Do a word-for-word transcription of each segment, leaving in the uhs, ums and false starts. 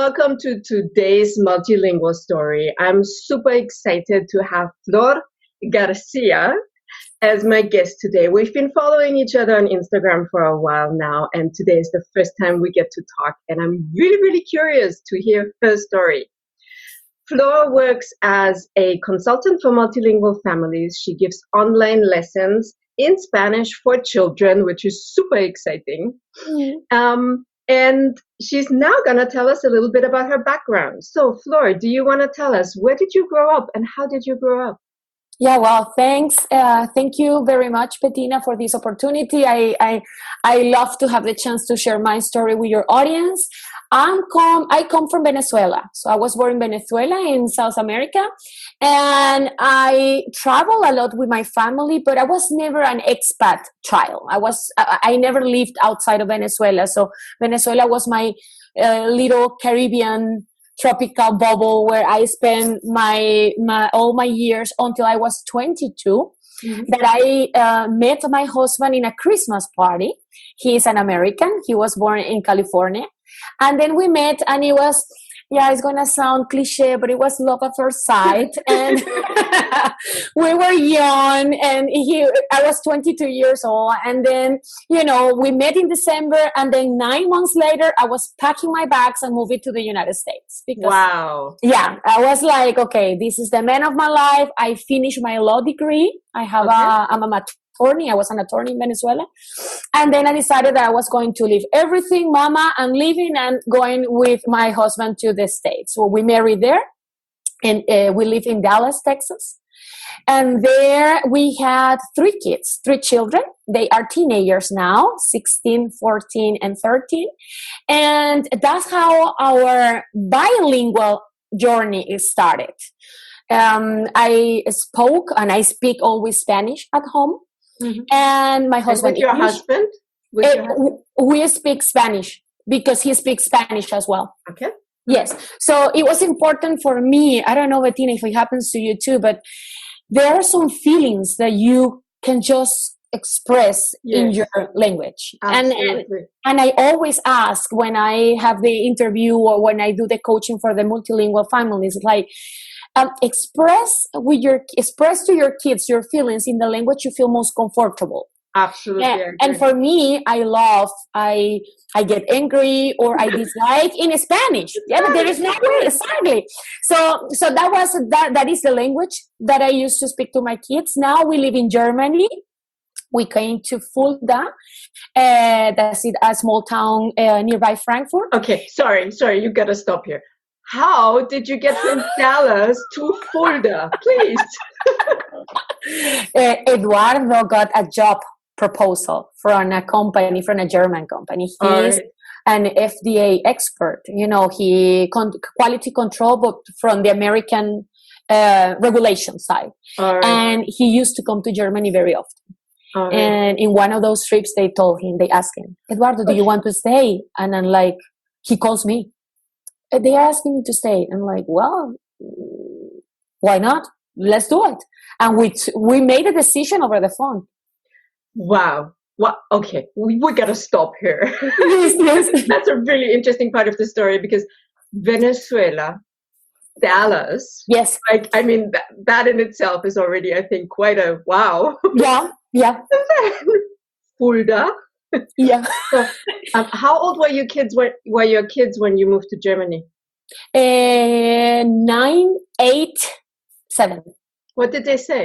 welcome to today's multilingual story. I'm super excited to have Flor Garcia as my guest today. We've been following each other on Instagram for a while now, and today is the first time we get to talk, and I'm really, really curious to hear her story. Flor works as a consultant for multilingual families. She gives online lessons in Spanish for children, which is super exciting. Mm. Um, and she's now going to tell us a little bit about her background. So, Flor, do you want to tell us, where did you grow up and how did you grow up? Yeah, well, thanks. Uh, thank you very much, Bettina, for this opportunity. I, I I love to have the chance to share my story with your audience. I'm come, I come from Venezuela. So I was born in Venezuela in South America. And I travel a lot with my family, but I was never an expat child. I was, I, I never lived outside of Venezuela. So Venezuela was my uh, little Caribbean tropical bubble where I spent my, my all my years until I was twenty-two. Mm-hmm. That I uh, met my husband in a Christmas party. He is an American. He was born in California. And then we met, and it was, yeah, it's going to sound cliche, but it was love at first sight. And we were young, and he, I was twenty-two years old. And then, you know, we met in December, and then nine months later, I was packing my bags and moving to the United States. Because, wow. Yeah, I was like, okay, this is the man of my life. I finished my law degree. I have okay. a, I'm a attorney. I was an attorney in Venezuela. And then I decided that I was going to leave everything, mama, and leaving and going with my husband to the States. So we married there, and uh, we live in Dallas, Texas. And there we had three kids, three children. They are teenagers now, sixteen, fourteen, and thirteen. And that's how our bilingual journey started. Um, I spoke and I speak always Spanish at home. Mm-hmm. And my husband. And with your English. husband? With Uh, your husband? We speak Spanish because he speaks Spanish as well. Okay. Yes. So it was important for me. I don't know, Bettina, if it happens to you too, but there are some feelings that you can just express yes. in your language. And, and and I always ask when I have the interview or when I do the coaching for the multilingual families, like, Um, express with your express to your kids your feelings in the language you feel most comfortable. Absolutely. And, and for me, I love, I I get angry or I dislike in Spanish. Yeah, but there is no way, exactly. So so that was that that is the language that I used to speak to my kids. Now we live in Germany. We came to Fulda, uh, that's a small town uh, nearby Frankfurt. Okay, sorry, sorry, you gotta stop here. How did you get from Dallas to Fulda, please? uh, Eduardo got a job proposal from a company, from a German company. He's right. an F D A expert. You know, he con- quality control, but from the American uh, regulation side. Right. And he used to come to Germany very often. Right. And in one of those trips, they told him, they asked him, Eduardo, do you want to stay? And I'm like, he calls me. They are asking me to stay. I'm like, well, why not? Let's do it. And we t- we made a decision over the phone. Wow. Well, okay, we, we got to stop here. Yes, yes. That's a really interesting part of the story because Venezuela, Dallas. Yes. Like, I mean, that, that in itself is already, I think, quite a wow. Yeah, yeah. Fulda. Yeah. So, um, how old were your kids? Were, were your kids when you moved to Germany? Uh, nine, eight, seven. What did they say?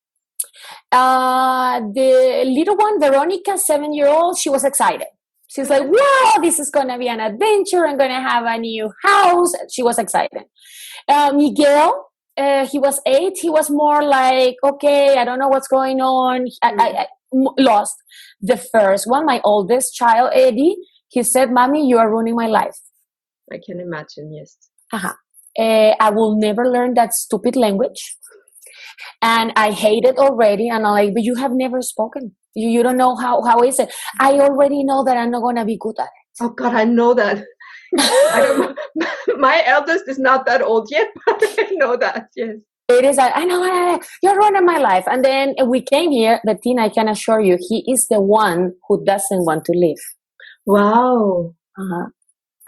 Uh, the little one, Veronica, seven-year-old, she was excited. She's like, "Wow, this is gonna be an adventure! I'm gonna have a new house." She was excited. Uh, Miguel, uh, he was eight. He was more like, "Okay, I don't know what's going on." I, I, I lost. The first one, my oldest child, Eddie, he said, "Mommy, you are ruining my life." I can imagine, yes. Uh-huh. Uh, I will never learn that stupid language. And I hate it already. And I'm like, but you have never spoken. You, you don't know how, how is it? I already know that I'm not going to be good at it. Oh, God, I know that. I don't, my eldest is not that old yet, but I know that, yes. It is, I know, you're ruining my life. And then we came here, Bettina, I can assure you, he is the one who doesn't want to leave. Wow. Uh-huh.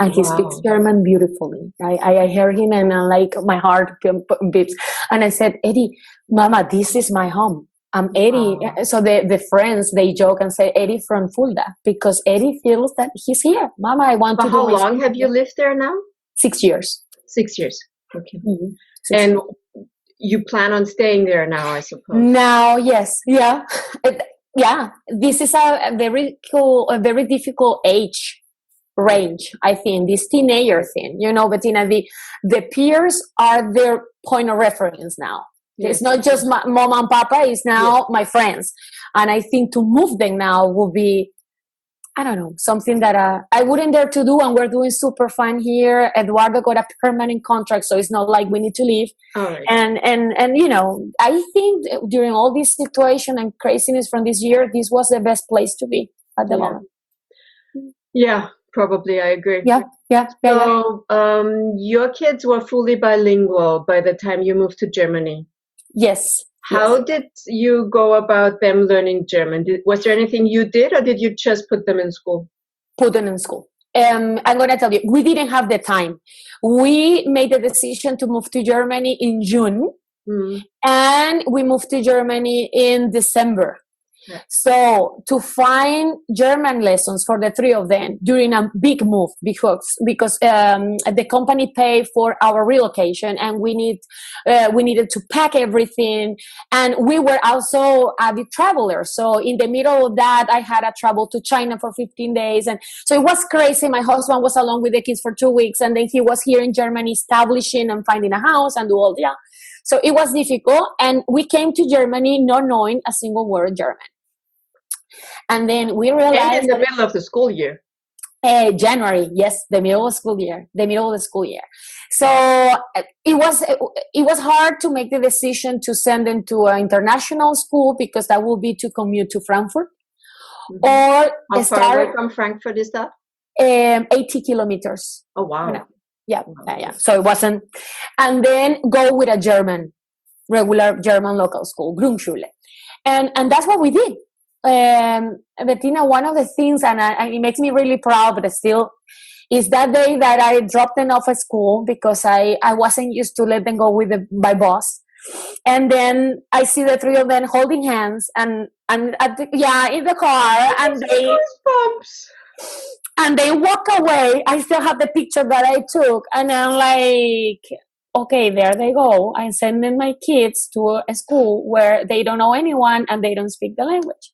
and he wow. speaks German beautifully. I, I, I hear him and uh, like my heart beeps. And I said, Eddie, Mama, this is my home. I'm Eddie. Wow. So the, the friends, they joke and say, Eddie from Fulda, because Eddie feels that he's here. Mama, I want For to how do long have you lived there now? Six years. Six years. Okay. Mm-hmm. Six and years. You plan on staying there now, I suppose? Now, yes. Yeah. It, yeah. This is a, a very cool, a very difficult age range, I think, this teenager thing, you know, Bettina, the, the peers are their point of reference now. Yes. It's not just my, mom and papa, it's now yes. my friends. And I think to move them now will be, I don't know, something that uh, I wouldn't dare to do. And we're doing super fine here. Eduardo got a permanent contract, so it's not like we need to leave. All right. And, and, and, you know, I think during all this situation and craziness from this year, this was the best place to be at the yeah. moment. Yeah. Probably, I agree. Yeah, yeah, yeah. So, yeah. Um, your kids were fully bilingual by the time you moved to Germany. Yes. How yes. did you go about them learning German? Did, was there anything you did, or did you just put them in school? Put them in school. Um, I'm going to tell you, we didn't have the time. We made the decision to move to Germany in June, mm. and we moved to Germany in December. Yeah. So to find German lessons for the three of them during a big move, because because um, the company paid for our relocation, and we need uh, we needed to pack everything, and we were also avid travelers. So in the middle of that, I had a travel to China for fifteen days, and so it was crazy. My husband was along with the kids for two weeks, and then he was here in Germany establishing and finding a house and do all that. So it was difficult, and we came to Germany not knowing a single word German. And then we realized... And in the middle of the school year. Uh, January, yes, the middle of the school year, the middle of the school year. So uh, it was it was hard to make the decision to send them to an international school, because that would be to commute to Frankfurt. Mm-hmm. Or How start, far away from Frankfurt is that? Um, eighty kilometers. Oh, wow. You know? Yeah, yeah, yeah. So it wasn't... And then go with a German, regular German local school, Grundschule. And, and that's what we did. Um, Bettina, one of the things, and, I, and it makes me really proud, but still, is that day that I dropped them off at school, because I, I wasn't used to let them go with the, my boss. And then I see the three of them holding hands and, and at the, yeah, in the car, and they, goosebumps. And they walk away. I still have the picture that I took, and I'm like, okay, there they go. I'm sending my kids to a school where they don't know anyone and they don't speak the language.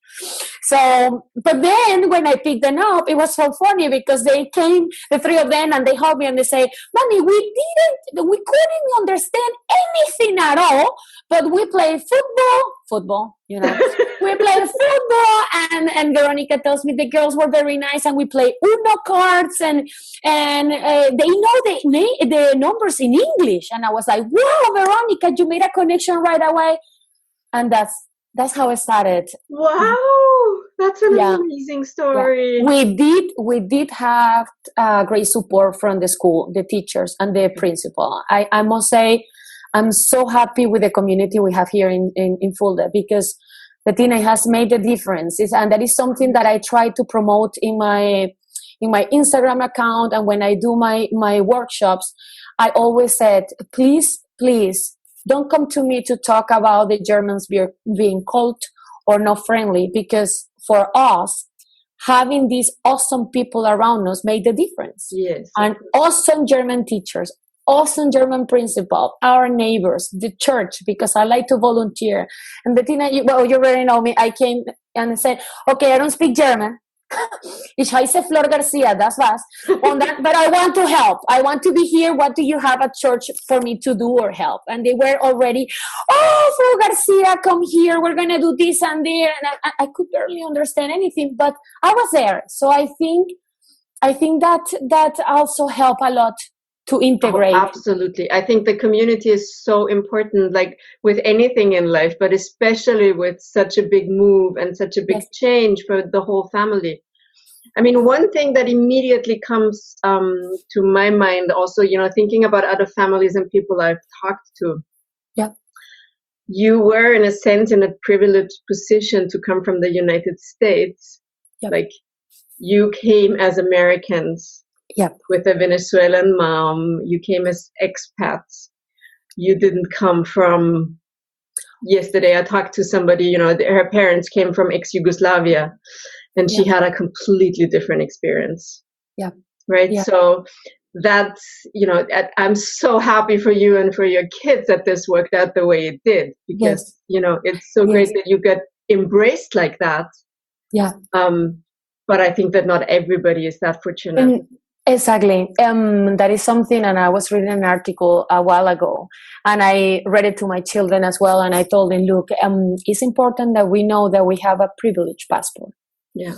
So, but then when I picked them up, it was so funny, because they came, the three of them, and they hugged me and they say, Mommy, we didn't, we couldn't understand anything at all, but we played football, football, you know, we played football, and, and Veronica tells me the girls were very nice, and we played Uno cards, and and uh, they know the, the numbers in English. And I was like, wow, Veronica, you made a connection right away. And that's that's how it started. Wow, that's an yeah. amazing story. Yeah. We did we did have uh, great support from the school, the teachers, and the principal. I, I must say, I'm so happy with the community we have here in, in, in Fulda, because Bettina has made a difference. It's, and that is something that I try to promote in my in my Instagram account, and when I do my, my workshops. I always said, please, please, don't come to me to talk about the Germans be, being cold or not friendly, because for us, having these awesome people around us made the difference. Yes. And awesome German teachers, awesome German principal, our neighbors, the church, because I like to volunteer. And Bettina, you, well, you already know me. I came and said, okay, I don't speak German. Ich heiße Flor Garcia, das was. On that, but I want to help. I want to be here. What do you have at church for me to do or help? And they were already, oh, Flor Garcia, come here. We're going to do this and there. And I, I could barely understand anything, but I was there. So I think, I think that that also helped a lot to integrate. Oh, absolutely. I think the community is so important, like with anything in life, but especially with such a big move and such a big yes. change for the whole family. I mean, one thing that immediately comes um, to my mind also, you know, thinking about other families and people I've talked to. Yeah. You were, in a sense, in a privileged position to come from the United States. Yep. Like, you came as Americans Yep. With a Venezuelan mom. You came as expats. You didn't come from, yesterday I talked to somebody, you know, her parents came from ex-Yugoslavia, and she Yeah. had a completely different experience. Yeah. Right. Yeah. So that's, you know, I'm so happy for you and for your kids that this worked out the way it did, because, Yes. you know, it's so Yes. great that you get embraced like that. Yeah. Um, but I think that not everybody is that fortunate. And exactly. Um, that is something, and I was reading an article a while ago, and I read it to my children as well, and I told them, look, um, it's important that we know that we have a privileged passport. Yeah.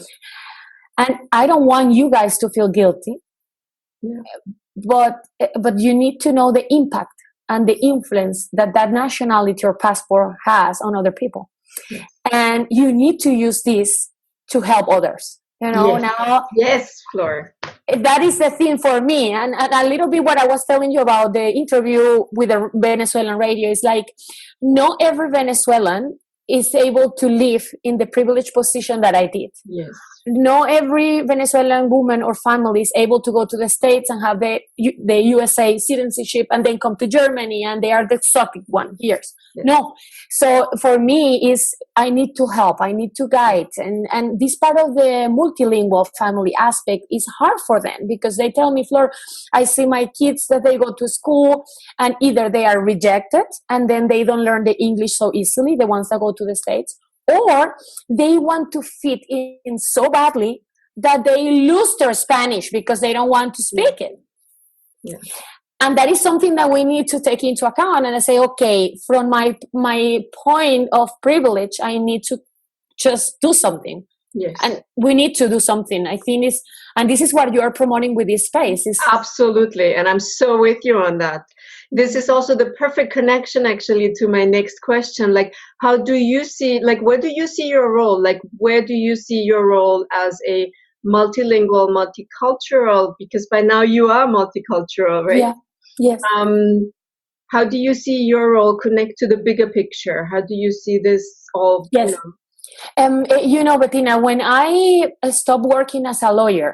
And I don't want you guys to feel guilty. Yeah. But but you need to know the impact and the influence that that nationality or passport has on other people. Yes. And you need to use this to help others. You know, yes. now. Yes, Flor. That is the thing for me. And, and a little bit what I was telling you about the interview with the Venezuelan radio is like, not every Venezuelan is able to live in the privileged position that I did. Yes. Not every Venezuelan woman or family is able to go to the States and have the the U S A citizenship and then come to Germany and they are the exotic one here. Yeah. No. So for me is I need to help, I need to guide. And, and this part of the multilingual family aspect is hard for them because they tell me, Flor, I see my kids that they go to school and either they are rejected and then they don't learn the English so easily, the ones that go to the States, or they want to fit in so badly that they lose their Spanish because they don't want to speak it. Yeah. And that is something that we need to take into account. And I say, okay, from my my point of privilege, I need to just do something. Yes. And we need to do something. I think it's, and this is what you are promoting with this space. Is absolutely. And I'm so with you on that. This is also the perfect connection actually to my next question. Like, how do you see, like, where do you see your role? Like, where do you see your role as a multilingual, multicultural? Because by now you are multicultural, right? Yeah. Yes. Um, how do you see your role connect to the bigger picture? How do you see this all? Yes. You know? Um, you know, Bettina, when I stopped working as a lawyer,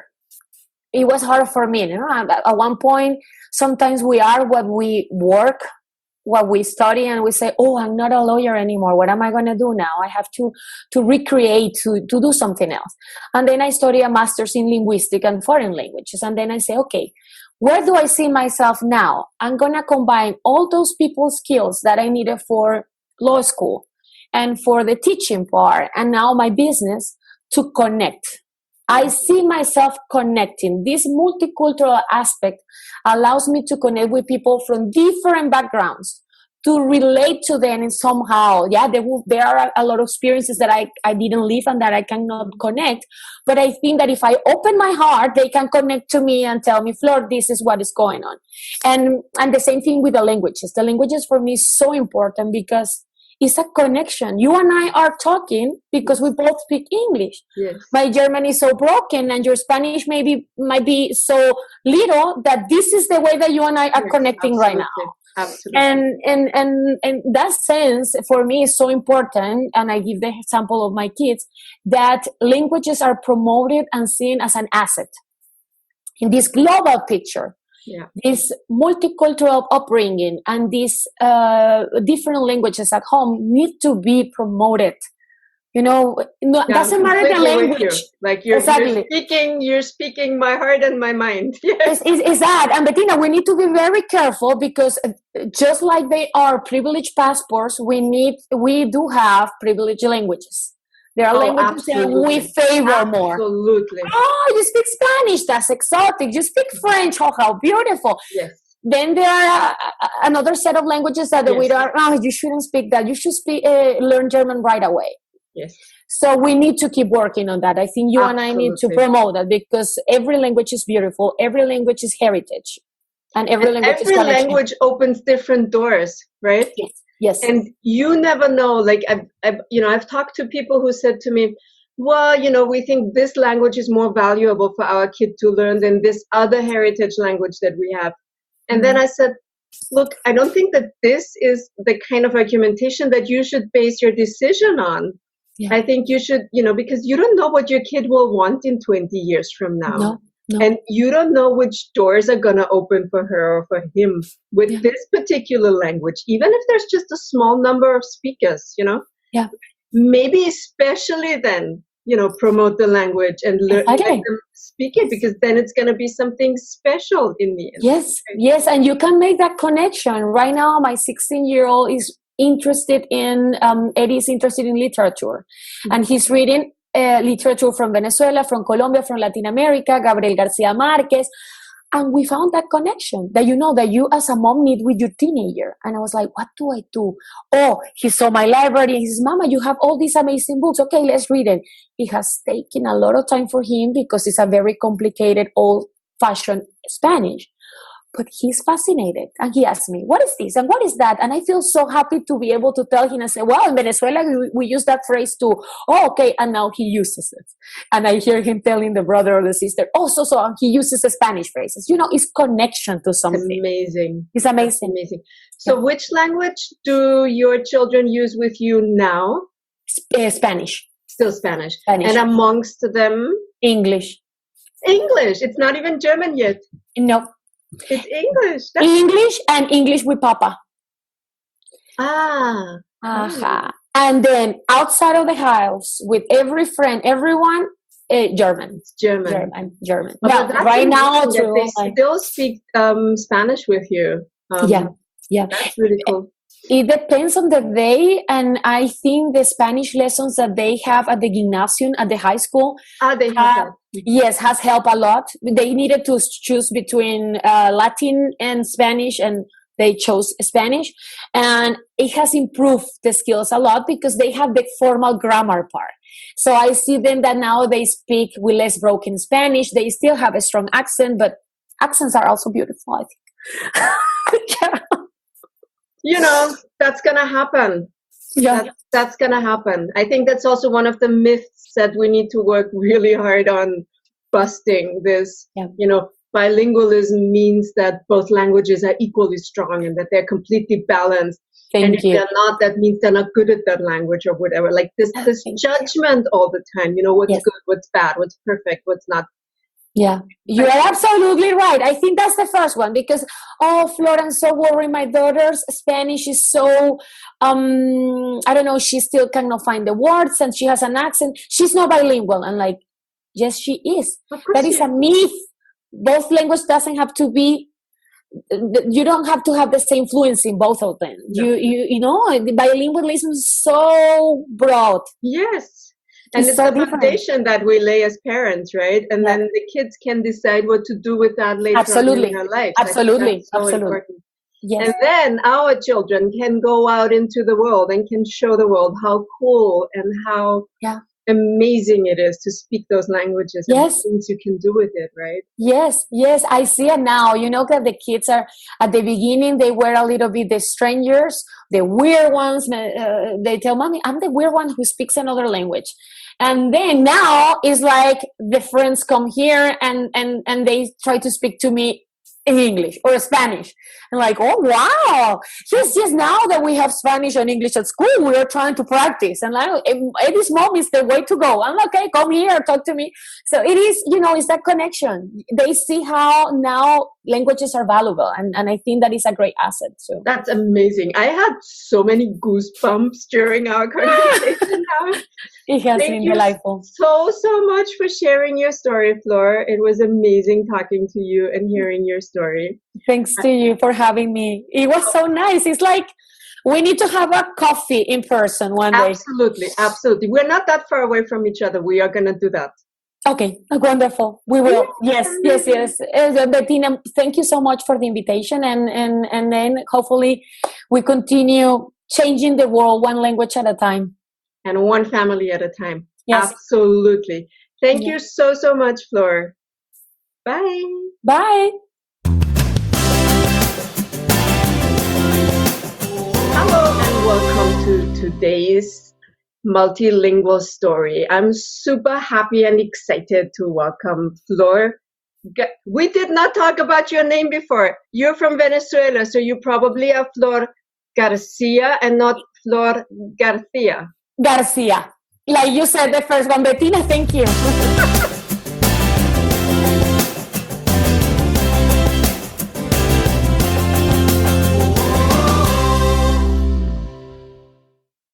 it was hard for me. You know? At one point, sometimes we are what we work, what we study, and we say, oh, I'm not a lawyer anymore. What am I going to do now? I have to, to recreate, to, to do something else. And then I study a master's in linguistics and foreign languages. And then I say, okay, where do I see myself now? I'm going to combine all those people's skills that I needed for law school and for the teaching part, and now my business, to connect. I see myself connecting. This multicultural aspect allows me to connect with people from different backgrounds, to relate to them in somehow. Yeah, there, will, there are a lot of experiences that I, I didn't live and that I cannot connect. But I think that if I open my heart, they can connect to me and tell me, Flor, this is what is going on. And, and the same thing with the languages. The languages for me is so important because it's a connection. You and I are talking because we both speak English. Yes. My German is so broken and your Spanish maybe might be so little that this is the way that you and I are yes, connecting absolutely. right now. Absolutely. And, and, and, and that sense for me is so important. And I give the example of my kids that languages are promoted and seen as an asset in this global picture. Yeah. This multicultural upbringing and these uh, different languages at home need to be promoted. You know, no, yeah, doesn't matter the language. You. Like you're, exactly. you're speaking, you're speaking my heart and my mind. Yes, is, is, is that? And Bettina, we need to be very careful because just like they are privileged passports, we need, we do have privileged languages. There are oh, languages absolutely. that we favor absolutely. more. Absolutely. Oh, you speak Spanish. That's exotic. You speak French. Oh, how beautiful. Yes. Then there are uh, another set of languages that yes. we are, oh, you shouldn't speak that. You should speak, uh, learn German right away. Yes. So we need to keep working on that. I think you absolutely. And I need to promote that because every language is beautiful. Every language is heritage. And every and language every is Every language opens different doors, right? Yes. Yes. And you never know, like, I've, I've, you know, I've talked to people who said to me, well, you know, we think this language is more valuable for our kid to learn than this other heritage language that we have. And mm-hmm. then I said, look, I don't think that this is the kind of argumentation that you should base your decision on. Yeah. I think you should, you know, because you don't know what your kid will want in twenty years from now. No. No. And you don't know which doors are going to open for her or for him with Yeah. this particular language, even if there's just a small number of speakers, you know? Yeah. Maybe especially then, you know, promote the language and learn, Exactly. let them speak it, because then it's going to be something special in the end. Yes, yes, and you can make that connection. Right now, my sixteen-year-old is interested in, um, Eddie is interested in literature, mm-hmm. and he's reading uh, literature from Venezuela, from Colombia, from Latin America, Gabriel Garcia Marquez, and we found that connection that, you know, that you as a mom need with your teenager. And I was like, what do I do? Oh, he saw my library and he says, Mama, you have all these amazing books. Okay, let's read it. It has taken a lot of time for him because it's a very complicated, old-fashioned Spanish. But he's fascinated. And he asked me, what is this? And what is that? And I feel so happy to be able to tell him and say, well, in Venezuela, we, we use that phrase too. Oh, okay. And now he uses it. And I hear him telling the brother or the sister, oh, so, so, and he uses the Spanish phrases. You know, it's connection to something. It's amazing. It's amazing. That's amazing. So yeah. Which language do your children use with you now? Sp- uh, Spanish. Still Spanish. Spanish. And amongst them? English. English. It's not even German yet. No. It's English. That's English and English with Papa. Ah. Uh-huh. And then outside of the house, with every friend, everyone, uh, German. German. German. German. Well, well, right now, too, they like, still speak um, Spanish with you. Um, yeah. Yeah. That's really cool. It depends on the day, and I think the Spanish lessons that they have at the gymnasium, at the high school, ah, they have have, yes, has helped a lot. They needed to choose between uh, Latin and Spanish, and they chose Spanish, and it has improved the skills a lot because they have the formal grammar part. So I see them that now they speak with less broken Spanish. They still have a strong accent, but accents are also beautiful, I think. Yeah. You know, that's going to happen. Yeah. That's, that's going to happen. I think that's also one of the myths that we need to work really hard on busting. This, yeah. you know, bilingualism means that both languages are equally strong and that they're completely balanced. Thank and if you. they're not, that means they're not good at that language or whatever. Like this, this Thank judgment you. all the time, you know, what's yes. good, what's bad, what's perfect, what's not. Yeah, you are absolutely right. I think that's the first one because, oh, Flor, I'm so worried. My daughter's Spanish is so, um, I don't know, she still cannot find the words and she has an accent. She's not bilingual. And like, yes, she is. That is a myth. Both language doesn't have to be, you don't have to have the same fluency in both of them. No. You, you, you know, the bilingualism is so broad. Yes. And it's, it's so the foundation that we lay as parents, right? And yeah. then the kids can decide what to do with that later Absolutely. on in their life. Absolutely. So Absolutely. Important. Yes. And then our children can go out into the world and can show the world how cool and how yeah. amazing it is to speak those languages and yes. things you can do with it, right? Yes, yes, I see it now. You know that the kids are, at the beginning, they were a little bit the strangers, the weird ones. Uh, they tell mommy, I'm the weird one who speaks another language. And then now it's like the friends come here and, and, and they try to speak to me in English or Spanish. And like, oh, wow. Yes, yes, now that we have Spanish and English at school, we are trying to practice. And like, Eddie's mom is the way to go. I'm like, okay, come here, talk to me. So it is, you know, it's that connection. They see how now languages are valuable. And, and I think that is a great asset. So that's amazing. I had so many goosebumps during our conversation now. It has Thank been you delightful. so, so much for sharing your story, Flor. It was amazing talking to you and hearing your story. Thanks to you for having me. It was so nice. It's like we need to have a coffee in person one day. Absolutely, absolutely. We're not that far away from each other. We are going to do that. Okay, wonderful. We will. Yes, yes, yes. Uh, Bettina, thank you so much for the invitation. And, and, and then hopefully we continue changing the world one language at a time. And one family at a time. Yes. Absolutely. Thank yeah. you so, so much, Flor. Bye. Bye. Hello and welcome to today's multilingual story. I'm super happy and excited to welcome Flor. We did not talk about your name before. You're from Venezuela, so you probably are Flor Garcia and not Flor Garcia. Garcia. Like you said the first one, Bettina, thank you.